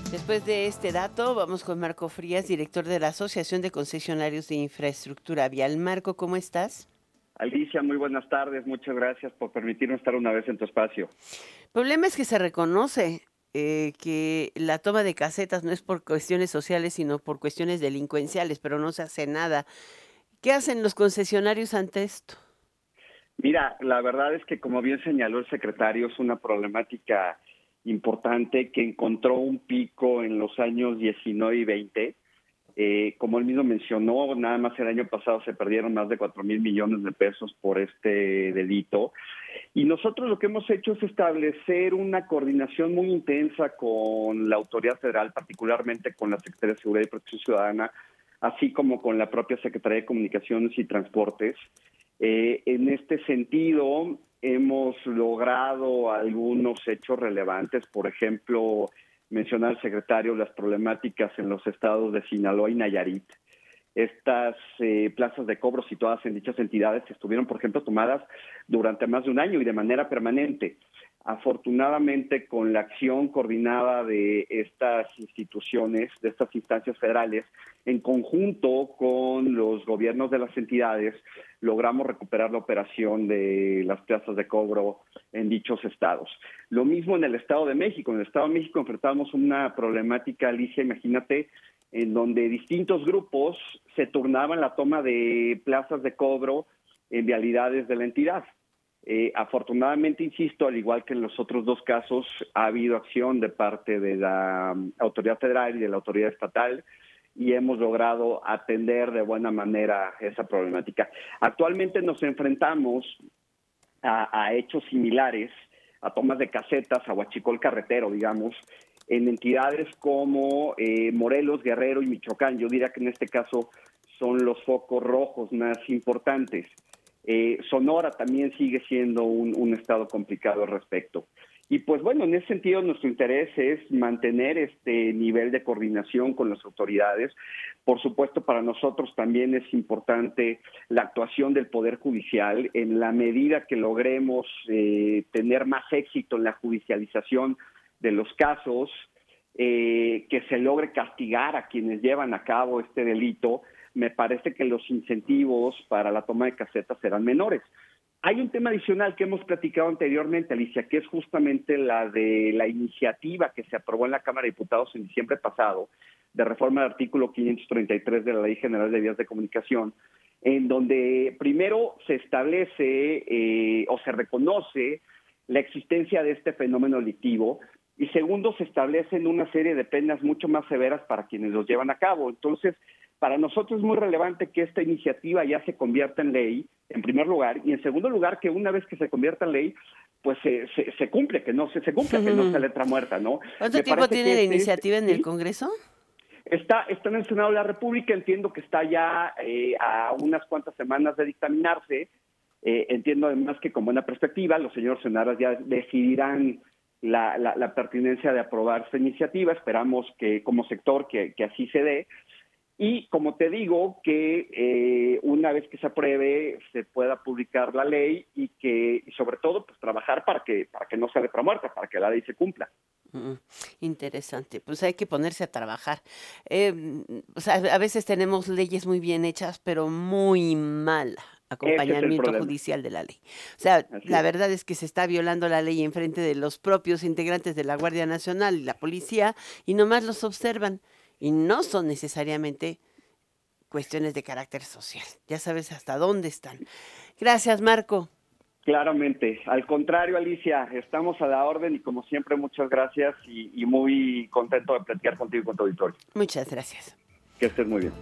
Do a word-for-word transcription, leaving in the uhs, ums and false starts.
Después de este dato, vamos con Marco Frías, director de la Asociación de Concesionarios de Infraestructura Vial. Marco, ¿cómo estás? Alicia, muy buenas tardes. Muchas gracias por permitirnos estar una vez en tu espacio. El problema es que se reconoce eh, que la toma de casetas no es por cuestiones sociales, sino por cuestiones delincuenciales, pero no se hace nada. ¿Qué hacen los concesionarios ante esto? Mira, la verdad es que, como bien señaló el secretario, es una problemática importante que encontró un pico en los años diecinueve y veinte. Eh, como él mismo mencionó, nada más el año pasado se perdieron más de cuatro mil millones de pesos por este delito. Y nosotros lo que hemos hecho es establecer una coordinación muy intensa con la autoridad federal, particularmente con la Secretaría de Seguridad y Protección Ciudadana, así como con la propia Secretaría de Comunicaciones y Transportes. Eh, en este sentido, hemos logrado algunos hechos relevantes. Por ejemplo, mencionar al secretario las problemáticas en los estados de Sinaloa y Nayarit. Estas eh, plazas de cobro situadas en dichas entidades estuvieron, por ejemplo, tomadas durante más de un año y de manera permanente. Afortunadamente, con la acción coordinada de estas instituciones, de estas instancias federales, en conjunto con los gobiernos de las entidades, logramos recuperar la operación de las plazas de cobro en dichos estados. Lo mismo en el Estado de México. En el Estado de México enfrentamos una problemática, Alicia, imagínate, en donde distintos grupos se turnaban la toma de plazas de cobro en vialidades de la entidad. Eh, afortunadamente, insisto, al igual que en los otros dos casos, ha habido acción de parte de la um, autoridad federal y de la autoridad estatal y hemos logrado atender de buena manera esa problemática. Actualmente nos enfrentamos a, a hechos similares, a tomas de casetas, a huachicol carretero, digamos, en entidades como eh, Morelos, Guerrero y Michoacán. Yo diría que en este caso son los focos rojos más importantes. Eh, Sonora también sigue siendo un, un estado complicado al respecto. Y pues bueno, en ese sentido nuestro interés es mantener este nivel de coordinación con las autoridades. Por supuesto, para nosotros también es importante la actuación del Poder Judicial en la medida que logremos eh, tener más éxito en la judicialización de los casos, eh, que se logre castigar a quienes llevan a cabo este delito. Me parece que los incentivos para la toma de casetas serán menores. Hay un tema adicional que hemos platicado anteriormente, Alicia, que es justamente la de la iniciativa que se aprobó en la Cámara de Diputados en diciembre pasado, de reforma del artículo quinientos treinta y tres de la Ley General de Vías de Comunicación, en donde primero se establece eh, o se reconoce la existencia de este fenómeno delictivo, y segundo, se establecen una serie de penas mucho más severas para quienes los llevan a cabo. Entonces, para nosotros es muy relevante que esta iniciativa ya se convierta en ley, en primer lugar, y en segundo lugar, que una vez que se convierta en ley, pues se, se, se cumple, que no se, se cumpla, que no sea letra muerta, ¿no? ¿Cuánto Me tiempo parece tiene que la este es, iniciativa en el ¿sí? Congreso? Está, está en el Senado de la República, entiendo que está ya eh, a unas cuantas semanas de dictaminarse. Eh, entiendo además que con buena perspectiva los señores senadores ya decidirán la, la, la pertinencia de aprobar esta iniciativa. Esperamos que como sector que, que así se dé. Y como te digo, que eh, una vez que se apruebe se pueda publicar la ley y que y sobre todo pues trabajar para que para que no sea letra muerta, para que la ley se cumpla. Mm, interesante, pues hay que ponerse a trabajar. Eh, o sea, a veces tenemos leyes muy bien hechas, pero muy mal Ese es el acompañamiento problema. judicial de la ley. O sea, Así la es. verdad es que se está violando la ley en frente de los propios integrantes de la Guardia Nacional y la policía y nomás los observan y no son necesariamente cuestiones de carácter social. Ya sabes hasta dónde están. Gracias, Marco. Claramente. Al contrario, Alicia, estamos a la orden y como siempre, muchas gracias y, y muy contento de platicar contigo y con tu auditorio. Muchas gracias. Que estés muy bien.